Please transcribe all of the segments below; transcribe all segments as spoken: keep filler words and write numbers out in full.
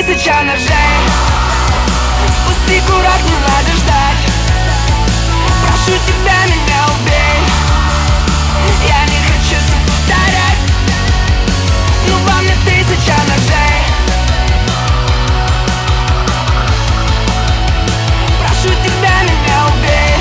тысяча ножей. Спусти курок, не надо ждать. Прошу тебя, меня убей. Я не хочу все повторять. Ну во мне тысяча ножей. Прошу тебя, меня убей.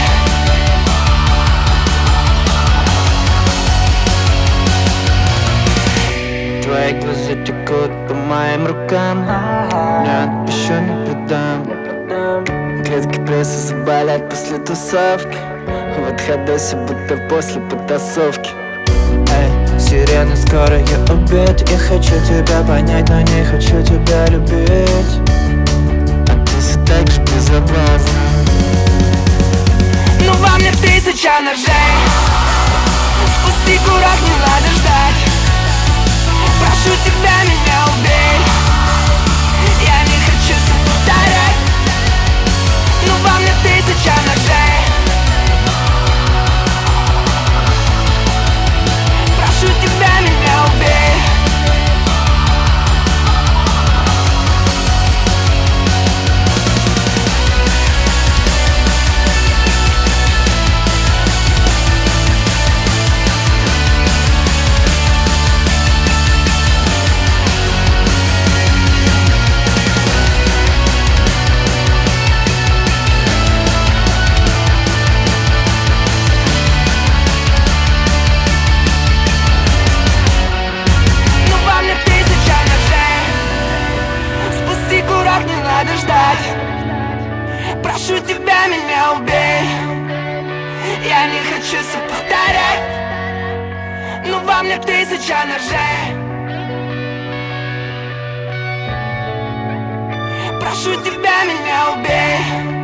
Твои глаза текут по моим рукам. Нет, еще не предам. Клетки пресса заболят после тусовки. В отходосе, будто после потасовки. Эй, сирены, скоро я убит. Я хочу тебя понять, но не хочу тебя любить. А ты все так же безопасна. Ну во мне тысяча ножей. Спусти курок, не надо ждать. Прошу тебя, меня убей. Я не хочу все повторять. Ну во мне тысяча ножей. Прошу тебя, меня убей. Не надо ждать. Прошу тебя, меня убей. Я не хочу все повторять. Ну во мне тысяча ножей. Прошу тебя, меня убей.